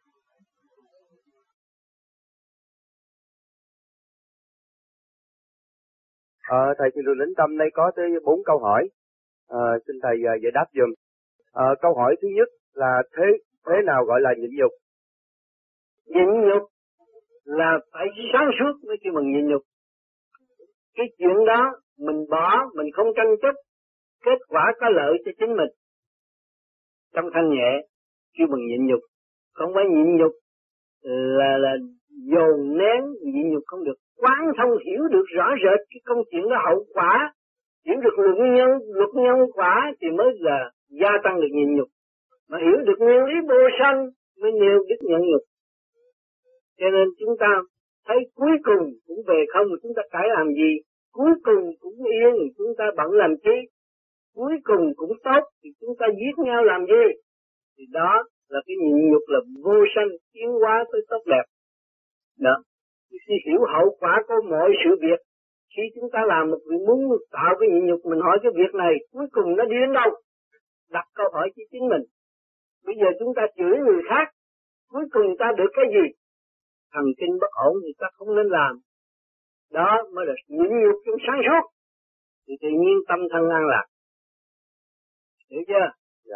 Ờ, thầy Thiên Đường Lĩnh Tâm đây có tới bốn câu hỏi, ờ, xin thầy uh, giải đáp giùm. Ờ, câu hỏi thứ nhất là thế thế nào gọi là nhịn nhục? Nhịn nhục là phải sáng suốt mới kêu bằng nhịn nhục. Cái chuyện đó mình bỏ, mình không tranh chấp, kết quả có lợi cho chính mình. Trong thanh nhẹ kêu bằng nhịn nhục, không phải nhịn nhục là là dồn nén, nhịn nhục không được. Quán thông hiểu được rõ rệt cái công chuyện đó hậu quả, hiểu được luật nhân, luật nhân quả thì mới là gia tăng được nhịn nhục. Mà hiểu được nguyên lý vô sanh mới nêu đức nhẫn nhục. Cho nên chúng ta thấy cuối cùng cũng về không, chúng ta cãi làm gì? Cuối cùng cũng yên, chúng ta bận làm chi? Cuối cùng cũng tốt thì chúng ta giết nhau làm gì? Thì đó là cái nhịn nhục, là vô sanh tiến hóa tới tốt đẹp. Đó. Khi hiểu hậu quả của mọi sự việc, khi chúng ta làm một việc muốn tạo cái nhịn nhục, mình hỏi cái việc này cuối cùng nó đi đến đâu? Đặt câu hỏi cho chính mình. Bây giờ chúng ta chửi người khác, cuối cùng ta được cái gì? Thần kinh bất ổn thì ta không nên làm. Đó mới là nhịn nhục trong sáng suốt, thì tự nhiên tâm thân an lạc. Hiểu chưa? Dạ.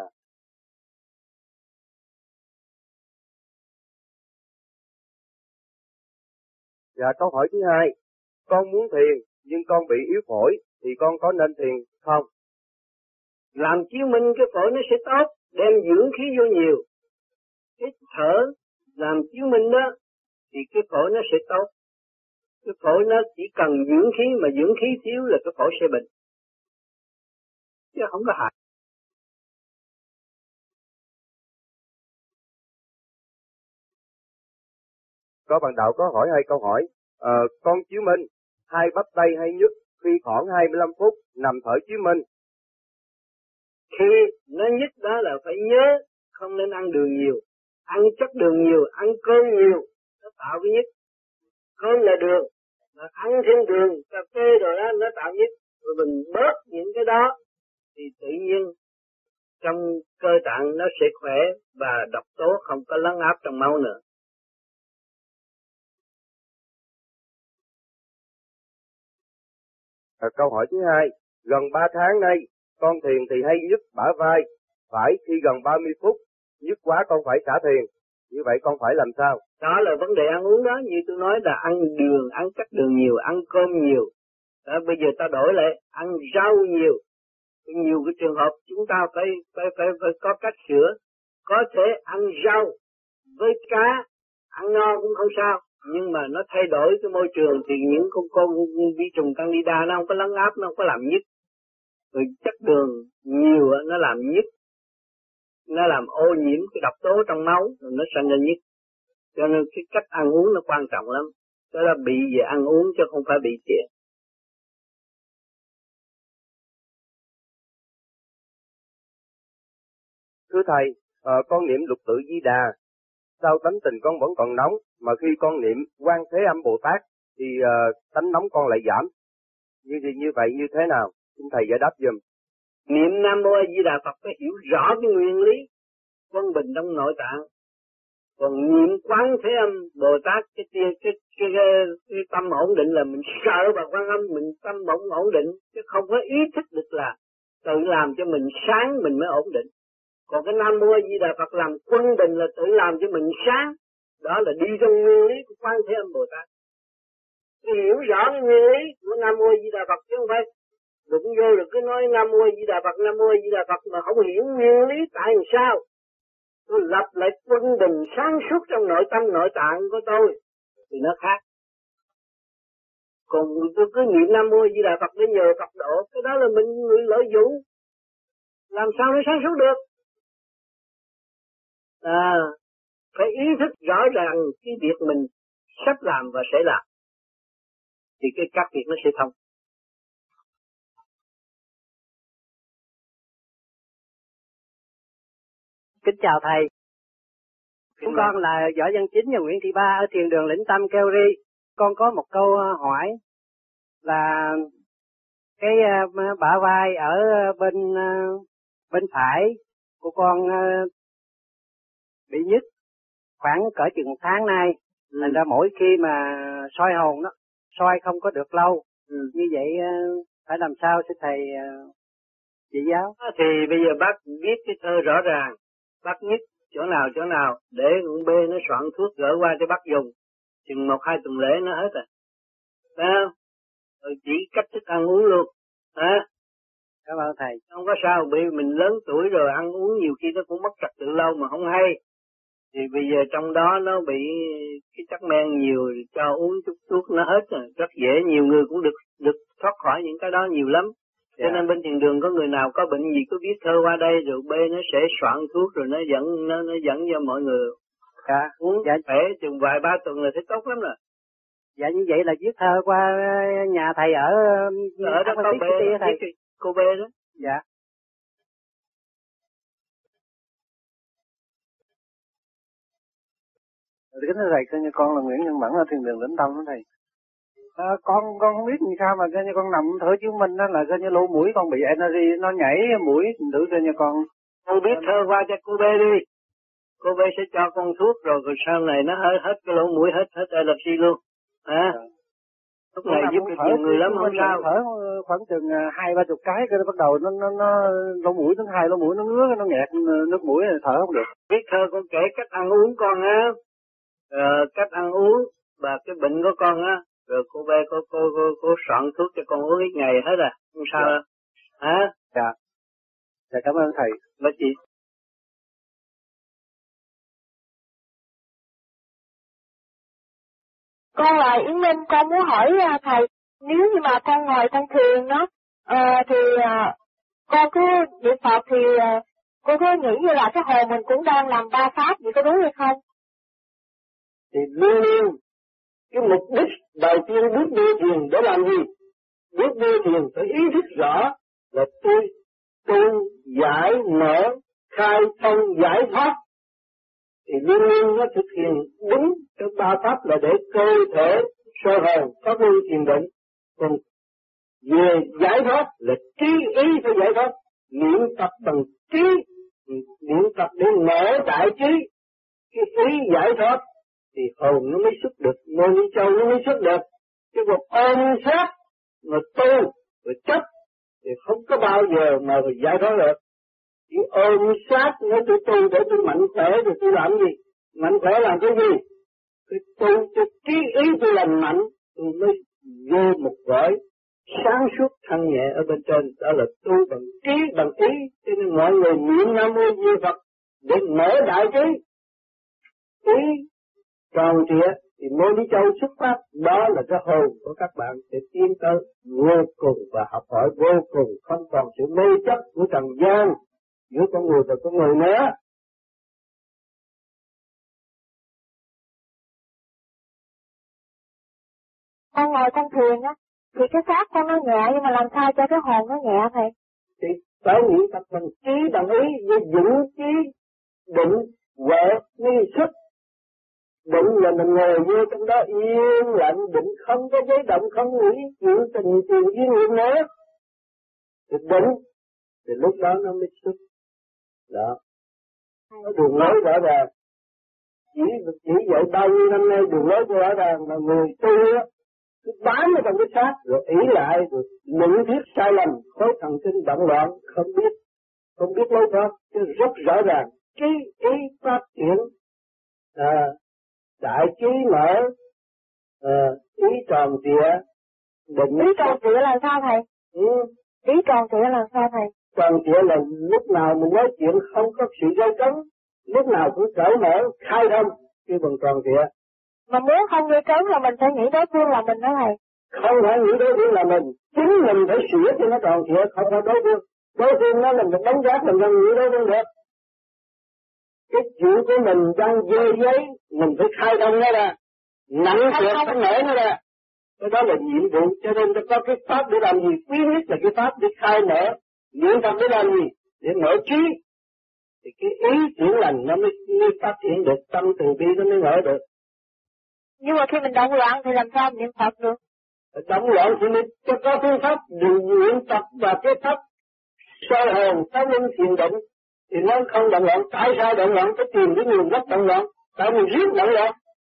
Dạ, câu hỏi thứ hai, con muốn thiền nhưng con bị yếu phổi thì con có nên thiền không? Làm chiếu minh cái phổi nó sẽ tốt, đem dưỡng khí vô nhiều. Cái thở làm chiếu minh đó thì cái phổi nó sẽ tốt. Cái phổi nó chỉ cần dưỡng khí, mà dưỡng khí thiếu là cái phổi sẽ bệnh, chứ không có hại. Có bạn đạo có hỏi hai câu hỏi. Ờ, con chiếu minh, hai bắp tay hay nhức khi khoảng hai mươi lăm phút nằm thở chiếu minh. Khi nó nhức đó là phải nhớ không nên ăn đường nhiều. Ăn chất đường nhiều, ăn cơm nhiều, nó tạo cái nhức. Cơm là đường, mà ăn thêm đường, cà phê rồi đó nó tạo nhức. Rồi mình bớt những cái đó thì tự nhiên trong cơ tạng nó sẽ khỏe và độc tố không có lấn áp trong máu nữa. À, câu hỏi thứ hai, gần ba tháng nay con thiền thì hay nhức bả vai, phải khi gần ba mươi phút nhức quá con phải xả thiền, như vậy con phải làm sao? Đó là vấn đề ăn uống đó, như tôi nói là ăn đường, ăn chất đường nhiều, ăn cơm nhiều. Đó, bây giờ ta đổi lại ăn rau nhiều. Nhiều cái trường hợp chúng ta phải phải phải, phải có cách sửa. Có thể ăn rau với cá, ăn no cũng không sao, nhưng mà nó thay đổi cái môi trường thì những con con vi trùng candida nó không có lấn áp, nó không có làm nhức. Rồi chất đường nhiều nó làm nhức, nó làm ô nhiễm cái độc tố trong máu, rồi nó sanh ra nhức. Cho nên cái cách ăn uống nó quan trọng lắm. Đó là bị về ăn uống chứ không phải bị chuyện. thưa thầy, à, con niệm lục tự Di Đà, sao tánh tình con vẫn còn nóng, mà khi con niệm Quan Thế Âm Bồ Tát thì uh, tánh nóng con lại giảm. Như như vậy như thế nào? Xin thầy giải đáp giùm. Niệm Nam Mô A Di Đà Phật phải hiểu rõ cái nguyên lý quân bình trong nội tạng. Còn niệm Quán Thế Âm Bồ Tát cái cái cái, cái, cái, cái tâm ổn định là mình sợ bà Quan Âm, mình tâm bỗng ổn định, chứ không có ý thức được là tự làm cho mình sáng mình mới ổn định. Còn cái Nam Mô A Di Đà Phật làm quân bình là tự làm cho mình sáng, đó là đi trong nguyên lý của Quán Thế Âm Bồ Tát. Hiểu rõ cái nguyên lý của Nam Mô A Di Đà Phật chứ không phải đụng vô rồi cứ nói Nam Mô A Di Đà Phật, Nam Mô A Di Đà Phật mà không hiểu nguyên lý tại làm sao. Tôi lập lại quân bình sáng suốt trong nội tâm nội tạng của tôi thì nó khác. Còn tôi cứ niệm Nam Mô A Di Đà Phật để nhờ Phật độ, cái đó là mình người lợi dụng, làm sao nó sáng suốt được. À, phải ý thức rõ ràng cái việc mình sắp làm và sẽ làm thì cái các việc nó sẽ thông. Kính chào thầy. Chúng con là Võ Văn Chính và Nguyễn Thị Ba ở thiền đường Lĩnh Tâm Keo Ri. Con có một câu hỏi là cái bả vai ở bên bên phải của con bị nhức khoảng cỡ chừng tháng nay. Ừ. Thành ra mỗi khi mà soi hồn đó, soi không có được lâu. Ừ. Như vậy phải làm sao thưa thầy chỉ giáo? Thì bây giờ bác viết cái thơ rõ ràng, bác nhất chỗ nào chỗ nào để con B nó soạn thuốc gửi qua cho bác dùng, chừng một hai tuần lễ nó hết rồi, phải không? Rồi chỉ cách thức ăn uống luôn, hả? Cảm ơn thầy. Không có sao, bị mình lớn tuổi rồi ăn uống nhiều khi nó cũng mất trật tự lâu mà không hay. Thì bây giờ trong đó nó bị cái chất men nhiều, cho uống chút thuốc nó hết rồi, rất dễ, nhiều người cũng được được thoát khỏi những cái đó nhiều lắm. Cho yeah. Nên bên thiền đường có người nào có bệnh gì cứ viết thơ qua đây rồi B nó sẽ soạn thuốc rồi nó dẫn nó nó dẫn cho mọi người dạ. uống dạ. khỏe chừng vài ba tuần là thấy tốt lắm rồi. Dạ như vậy là viết thơ qua nhà thầy ở ở đó có B, thầy. Cô B đó. Dạ. Kính thưa thầy, coi như con là Nguyễn Nhân Mẫn ở thiền đường Lĩnh Tâm đó thầy. À, con con không biết như sao mà coi như con nằm thở chứng minh đó là coi như lỗ mũi con bị energy nó nhảy mũi thử coi như con. Con biết thơ qua cho cô B đi. Cô B sẽ cho con thuốc rồi rồi sau này nó hết hết cái lỗ mũi hết hết allergy luôn. Hả? À? Lúc này giúp được nhiều người lắm không sao. Thở khoảng chừng hai ba chục cái cái bắt đầu nó nó nó lỗ mũi đến hai lỗ mũi nó ngứa nó nghẹt nước mũi thở không được. Biết thơ con kể cách ăn uống con á. Ờ, cách ăn uống và cái bệnh của con á, rồi cô bé cô cô cô, cô soạn thuốc cho con uống ít ngày hết à, không sao đâu. Dạ. Hả? Dạ. Dạ cảm ơn thầy. Mấy chị. Con là Yến Minh, con muốn hỏi thầy, nếu như mà con ngồi con thiền đó, à, thì à, con cứ niệm Phật thì à, con cứ nghĩ như là cái hồn mình cũng đang làm ba pháp, vậy có đúng hay không? Thì luôn luôn cái mục đích đầu tiên bước đi thiền để làm gì? Bước đi thiền phải ý thức rõ là tôi tu giải mở khai thông giải thoát, thì luôn luôn nó thực hiện đúng cái ba pháp là để cơ thể soi hồn pháp luân thiền định. Còn về giải thoát là trí ý phải giải thoát, luyện tập bằng trí, luyện tập để mở đại trí, cái ý giải thoát thì hồn nó mới xuất được, môn ni châu nó mới xuất được. Chứ một ôm sát mà tu rồi chấp thì không có bao giờ mà giải thoát được. Chỉ ôm sát nói tôi tu để tôi mạnh khỏe rồi tôi làm gì? Mạnh khỏe làm cái gì? Tôi tu cho trí ý tôi lành mạnh, tôi mới vô một cõi sáng suốt thanh nhẹ ở bên trên, đó là tu bằng trí bằng ý. Cho nên mọi người niệm Nam Mô Di Phật để mở đại trí, ý tròn trịa thì môn đi châu xuất phát, đó là cái hồn của các bạn sẽ tiến tới vô cùng và học hỏi vô cùng, không còn sự mê chấp của trần gian giữa con người và con người nữa. Con ngồi con thiền á, thì cái xác con nó nhẹ nhưng mà làm sao cho cái hồn nó nhẹ thầy? Thì Sở nghĩ tập mình trí đồng ý với dũng trí định huệ nghi sức. Định là mình ngồi vô trong đó yên lặng, định không có giấy động, không nghĩ chuyện tình tiền duyên nghiệp nữa. Thì định, thì lúc đó nó mới xuất. Đó. Nó đường lối rõ ràng. Chỉ, chỉ vậy bao nhiêu năm nay đường lối rõ ràng mà người tu á, cứ bám vào trong cái xác, rồi ý lại, rồi nhận thiết sai lầm, khối thần kinh động loạn, không biết, không biết lối thoát, chứ rất rõ ràng. Trí ý phát triển, à, đại trí mở, à, ý tròn trịa, định. Ý tròn trịa là sao thầy? Ừ. Ý tròn trịa là sao thầy? Tròn trịa là lúc nào mình nói chuyện không có sự gây cấn, lúc nào cũng cởi mở, khai thông, kêu bằng tròn trịa. Mà muốn không gây cấn là mình phải nghĩ đối phương là mình đó thầy. Không phải nghĩ đối phương là mình, chính mình phải sửa cho nó tròn trịa, không phải đối phương. Đối phương nó là một đống rác, mình đang nghĩ đối phương được. Cái chuyện của mình đang dơ giấy, mình phải khai thông nó ra, nặng trượt phải nở nó ra. Cái đó là nhiệm vụ, cho nên ta có cái pháp để làm gì? Quý nhất là cái pháp để khai mở, luyện tập để làm gì? Để mở trí. Thì cái ý chuyển lành nó mới, mới phát triển được, tâm từ bi nó mới mở được. Nhưng mà khi mình động loạn thì làm sao niệm Phật được? Động loạn thì mình cho có phương pháp đường luyện tập và cái pháp soi hồn, sáu linh thiền định. Thì nó không động loạn. Tại sao động loạn? Phải tìm cái nguồn gốc động loạn. Tại mình riết động loạn.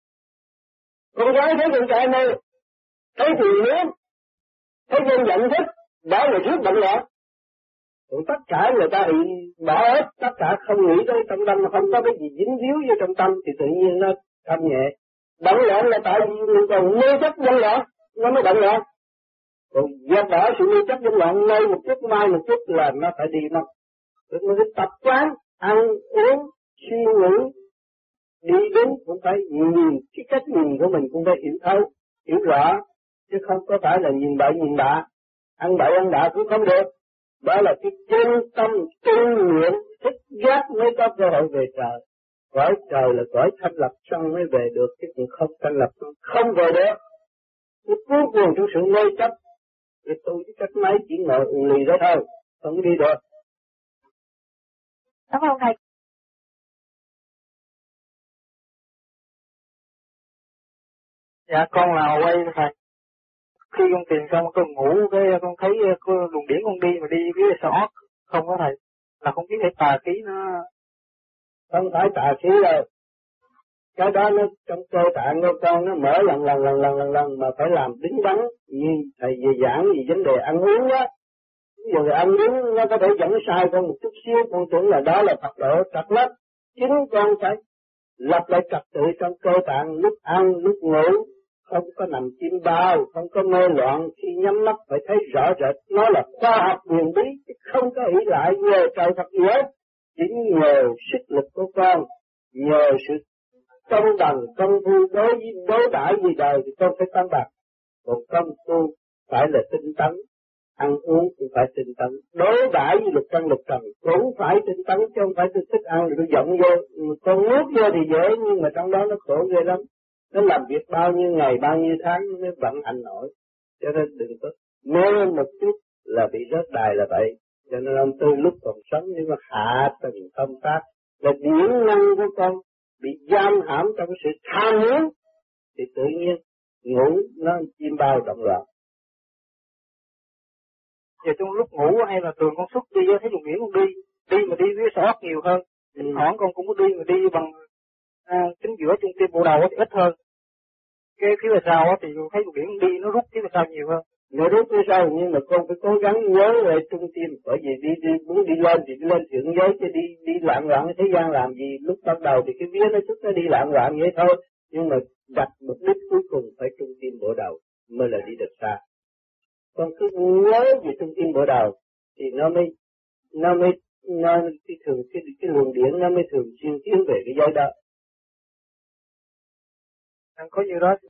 Con gái thấy con trai này, thấy tiền muốn, thấy dân nhận thích, đó là riết động loạn. Còn tất cả người ta bị bỏ hết, tất cả không nghĩ tới trong tâm, không có cái gì dính víu vô trong tâm thì tự nhiên nó thanh nhẹ. Động loạn là tại vì mình còn mê chấp dân loạn, nó mới động loạn. Còn dẹp bỏ sự mê chấp dân loạn, nay một chút, mai một chút là nó phải đi mất. Rồi mình phải tập quán, ăn, uống, suy nghĩ, đi đến cũng phải nhìn, cái cách nhìn của mình cũng phải hiểu thấu, hiểu rõ, chứ không có phải là nhìn bậy nhìn bạ, ăn bậy ăn bạ cũng không được. Đó là cái chân tâm tinh nguyện, thích giác mới có cơ hội về trời. Cõi trời là cõi thanh lập xong mới về được, chứ cũng không thanh lập không về được. Cái cuối cùng trong sự mê chấp, thì tôi cái cách máy chỉ ngồi lì đó thôi, không đi được. Cảm ơn thầy. Dạ con là quay thầy. Khi con tìm xong con ngủ cái con thấy con luồng điển con đi mà đi phía sau óc không có thầy, là không biết cái tà khí nó không phải tà khí đâu. Cái đó nó trong cơ tạng của con nó mở lần lần lần lần lần lần mà phải làm đứng đắn như thầy về giảng gì vấn đề ăn uống á. Ví dụ ăn uống nó có thể dẫn sai con một chút xíu, con tưởng là đó là Phật độ trật lắm. Chính con phải lập lại trật tự trong cơ tạng, lúc ăn lúc ngủ không có nằm chim bao, không có mê loạn, khi nhắm mắt phải thấy rõ rệt. Nó là khoa học huyền bí, chứ không có ý lại nhờ trời Phật gì hết. Chính nhờ sức lực của con, nhờ sự công bằng, công phu đối đối đãi gì đời thì con phải tăng bằng. Còn công phu phải là tinh tấn, ăn uống cũng phải tinh tấn, đối đãi với lục căn lục trần cũng phải tinh tấn, chứ không phải tôi thích ăn rồi tôi giọng vô, con nuốt vô thì dễ nhưng mà trong đó nó khổ ghê lắm. Nó làm việc bao nhiêu ngày, bao nhiêu tháng mới vận hành nổi. Cho nên đừng có mê một chút là bị rớt đài là vậy. Cho nên ông Tư lúc còn sống nhưng mà hạ tầng tâm tác là điển năng của con bị giam hãm trong sự tham muốn thì tự nhiên ngủ nó chim bao động loạn. Giờ trong lúc ngủ hay là thường con xuất đi thấy luồng điển con đi, đi mà đi phía sau óc nhiều hơn. Ừ. Thoảng con cũng có đi mà đi bằng à, chính giữa trung tim bộ đầu thì ít hơn. Cái phía sau thì thấy luồng điển đi nó rút phía sau nhiều hơn. Nó rút phía sau nhưng mà con phải cố gắng nhớ lại trung tim, bởi vì đi đi muốn đi lên thì đi lên thượng giới, chứ đi đi loạn loạn thế gian làm gì. Lúc bắt đầu thì cái vía nó chút nó đi loạn loạn vậy thôi, nhưng mà đặt mục đích cuối cùng phải trung tim bộ đầu mới là đi được xa. Con cứ nhớ về trung tim bộ đầu thì nó mới nó mới nó cái thường cái cái luồng điển nó mới thường xuyên tiến về cái giới đó. Anh có như đó.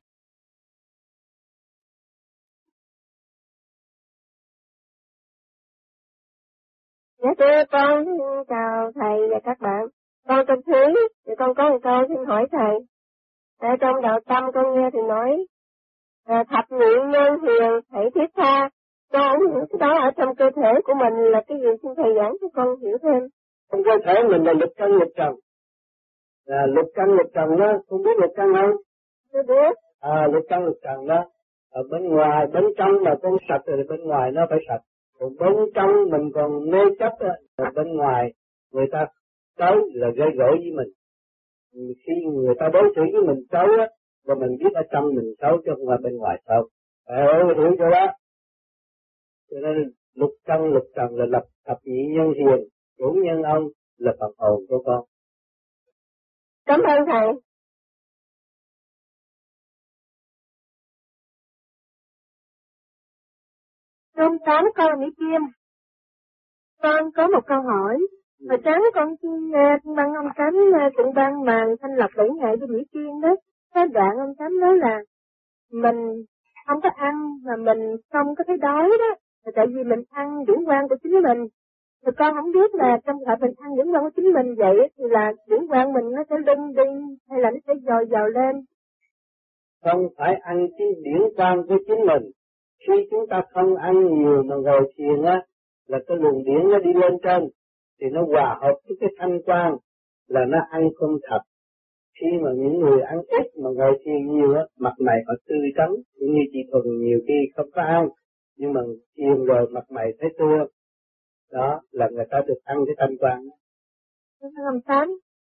Dạ thưa con chào thầy và các bạn. Con tên Thúy, thì con có một câu xin hỏi thầy. Tại trong đạo tâm con nghe thì nói à, thập niệm nhân hiền hãy thiết tha, Con không hiểu cái đó ở trong cơ thể của mình là cái gì, xin thầy giảng cho con hiểu thêm. Trong cơ thể mình là lục căn lục trần. À, lục căn lục trần đó, không biết lục căn không? Tôi biết. À, lục căn lục trần đó. Ở bên ngoài, bên trong mà con sạch rồi bên ngoài nó phải sạch. Còn bên trong mình còn mê chấp ở bên ngoài người ta tới là gây gỗ với mình. Khi người ta đối xử với mình xấu á, và mình biết ở trong mình xấu chứ không phải bên ngoài xấu. Ờ, hiểu chưa đó? Cho nên lục căn lục trần là lập thập nhị nhân hiền, chủ nhân ông là phần hồn của con. Cảm ơn thầy. Trong tám con Mỹ Kim, con có một câu hỏi. Hồi sáng con nghe băng ông Tám cũng băng màn thanh lập bảy ngày với Mỹ Kim đó. Cái đoạn ông Tám nói là mình không có ăn mà mình không có thấy đói đó. Là tại vì mình ăn điển quang của chính mình. Thì con không biết là trong thời mình ăn điển quang của chính mình vậy thì là điển quang mình nó sẽ lưng đi hay là nó sẽ dồi dào lên. Không phải ăn cái điển quang của chính mình. Khi chúng ta không ăn nhiều mà ngồi thiền á, là cái luồng điển nó đi lên trên, thì nó hòa hợp với cái thanh quang, là nó ăn không thật. Khi mà những người ăn ít mà ngồi thiền nhiều á, mặt mày họ tươi tắn, cũng như chị Thuần nhiều khi không có ăn, nhưng mà thiền rồi mặt mày thấy tươi. Đó là người ta được ăn cái thanh quang. Làm tám.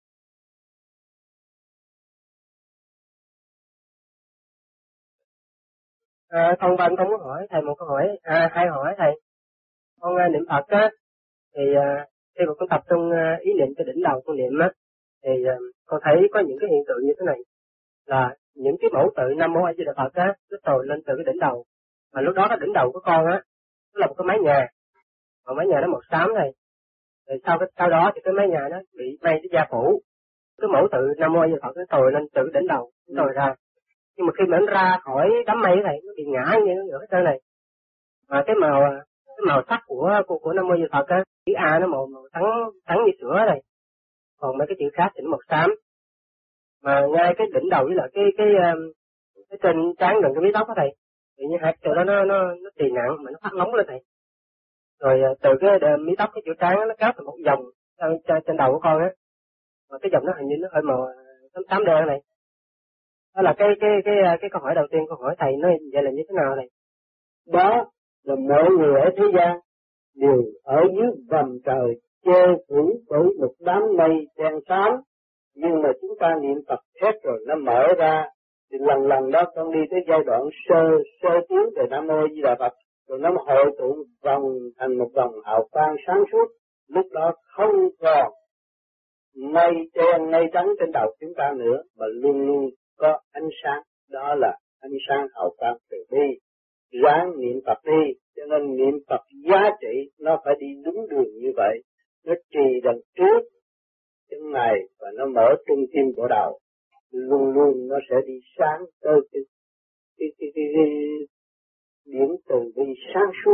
À, con bạn con muốn hỏi thầy một câu hỏi, à, hai hỏi thầy. Con uh, niệm Phật á, thì uh, khi mà con tập trung uh, ý niệm cái đỉnh đầu con niệm á, thì uh, con thấy có những cái hiện tượng như thế này, là những cái mẫu tự Nam Mô A Di Đà Phật á, nó trồi lên từ cái đỉnh đầu, mà lúc đó cái đỉnh đầu của con á, nó là một cái mái nhà, còn mái nhà nó màu xám này, rồi sau cái sau đó thì cái mái nhà nó bị bay cái da phủ, cái mẫu tự Nam Mô A Di Đà Phật nó trồi lên từ cái đỉnh đầu, nó trồi ra. Nhưng mà khi mà nó ra khỏi đám mây này, nó bị ngã như nó ở trên này. Mà cái màu cái màu sắc của của, của Nam Mô A Di Đà Phật á, chữ A nó màu màu trắng trắng như sữa này. Còn mấy cái chữ khác thì nó màu xám. Mà ngay cái đỉnh đầu với lại cái cái cái, cái trên trán gần cái mí tóc đó thầy. Tự nhiên hạt từ đó nó nó nó trì nặng mà nó phát nóng lên thầy. Rồi từ cái mí tóc cái chữ trán nó kéo thành một vòng trên, trên đầu của con á. Mà cái vòng nó hình như nó hơi màu xám xám đen này. Đó là cái cái cái cái câu hỏi đầu tiên, câu hỏi thầy nó vậy là như thế nào này? Đó là mọi người ở thế gian đều ở dưới vầng trời che phủ bởi một đám mây đen xám, nhưng mà chúng ta niệm Phật hết rồi nó mở ra, thì lần lần đó con đi tới giai đoạn sơ sơ tiến về Nam Mô A Di Đà Phật, rồi nó hội tụ vòng thành một vòng hào quang sáng suốt, lúc đó không còn mây đen mây trắng trên đầu chúng ta nữa, mà luôn luôn có ánh sáng, đó là ánh sáng hào quang từ bi. Ráng niệm Phật đi, cho nên niệm Phật giá trị nó phải đi đúng đường như vậy. Nó trì đằng trước chân này và nó mở trung tim của đầu, luôn luôn nó sẽ đi sáng tới cái cái cái cái, cái điểm từ bi sáng suốt,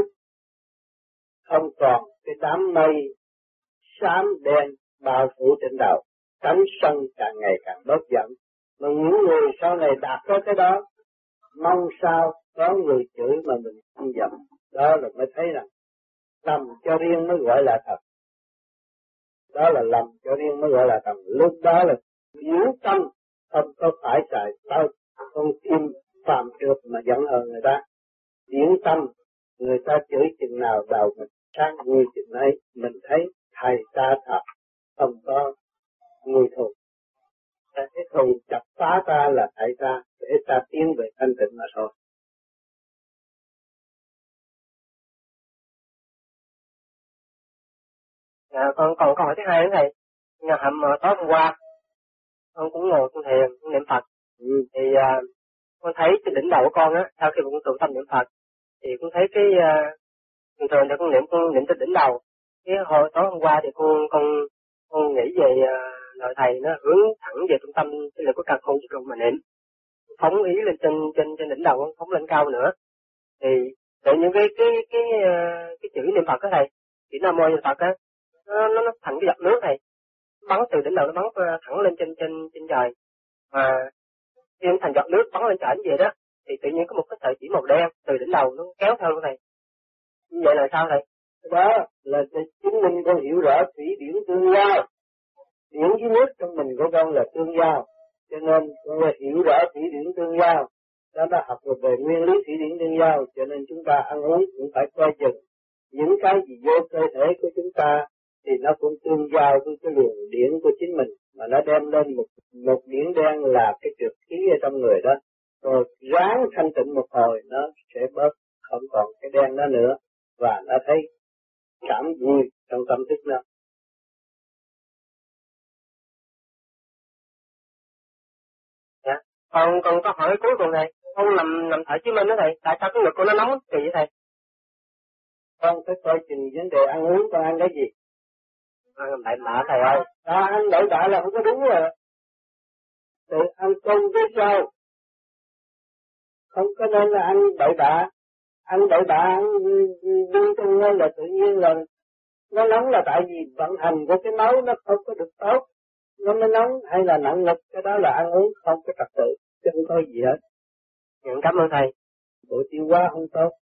không còn cái đám mây xám đen bao phủ trên đầu, tánh sân càng ngày càng bớt giận. Mà những người sau này đạt tới cái đó, mong sao có người chửi mà mình không giận, đó là mới thấy rằng lầm cho riêng mới gọi là thật. Đó là lầm cho riêng mới gọi là thật. Lúc đó là yếu tâm, không có phải xài tao con tim phàm trượt mà giận hờn người ta. Điển tâm, người ta chửi chừng nào đầu mình sáng vui chừng ấy, mình thấy thầy ta thật, không có người thù. Cái thù chặt phá ta là thầy ta, để ta tiến về thanh tịnh mà thôi. Dạ, con còn câu hỏi thứ hai nữa thầy. Nhà hầm mà tối hôm qua, con cũng ngồi con thiền, con niệm Phật. Ừ. Thì uh, con thấy cái đỉnh đầu của con á, sau khi con tụng tâm niệm Phật, thì con thấy cái uh, thường thường thì con niệm con niệm trên đỉnh đầu. Cái hồi tối hôm qua thì con con con nghĩ về uh, lời thầy nó hướng thẳng về trung tâm cái lực của căn khôn vũ trụ mà niệm, phóng ý lên trên trên trên đỉnh đầu, phóng lên cao nữa. Thì tự nhiên cái cái cái uh, cái chữ niệm Phật đó thầy, chữ Nam Mô A Di Đà Phật á, nó nó nó thành cái giọt nước này, bắn từ đỉnh đầu nó bắn thẳng lên trên trên trên trời, mà khi nó thành giọt nước bắn lên trời như vậy đó, thì tự nhiên có một cái sợi chỉ màu đen từ đỉnh đầu nó kéo theo này, Như vậy là sao thầy? Đó là chứng minh con hiểu rõ thủy điển tương giao. Điển với nước trong mình của con là tương giao. Cho nên con hiểu rõ thủy điển tương giao. Đó ta học được về nguyên lý thủy điển tương giao. Cho nên chúng ta ăn uống cũng phải coi chừng. Những cái gì vô cơ thể của chúng ta thì nó cũng tương giao với cái luồng điển của chính mình. Mà nó đem lên một, một điển đen là cái trượt khí ở trong người đó. Rồi ráng thanh tịnh một hồi nó sẽ bớt, không còn cái đen đó nữa. Và nó thấy cảm vui trong tâm thức nó. Dạ, còn còn có hỏi cuối cùng này, con nằm nằm thở chứng minh đó thầy, tại sao cái ngực của nó nóng kỳ vậy thầy? Con phải coi chừng vấn đề ăn uống, con ăn cái gì? Ăn đại bạ thầy ơi. À, ăn đại bạ là không có đúng rồi. Tự ăn cơm với rau. Không có nên là ăn đại bạ. Ăn đại bạ, ăn đương trong nên là tự nhiên là nó nóng là tại vì vận hành của cái máu nó không có được tốt. Nó mới nóng hay là nặng lực, cái đó là ăn uống không có trật tự, chứ không có gì hết. Cảm ơn thầy. Bộ tiêu hóa không tốt.